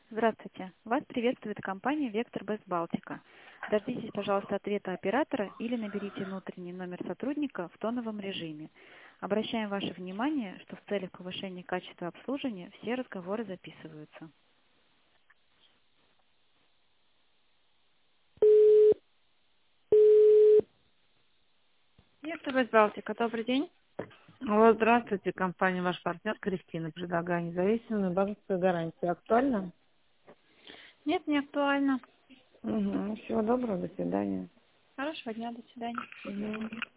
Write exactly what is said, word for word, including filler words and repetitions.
Здравствуйте. Вас приветствует компания «Вектор Бест Балтика». Дождитесь, пожалуйста, ответа оператора или наберите внутренний номер сотрудника в тоновом режиме. Обращаем ваше внимание, что в целях повышения качества обслуживания все разговоры записываются. «Вектор Бест Балтика», добрый день. Алло, здравствуйте, компания «Ваш партнер» Кристина. Предлагаю независимую банковскую гарантию. Актуально? Нет, не актуально. Угу. Всего доброго, до свидания. Хорошего дня, до свидания. Мгм.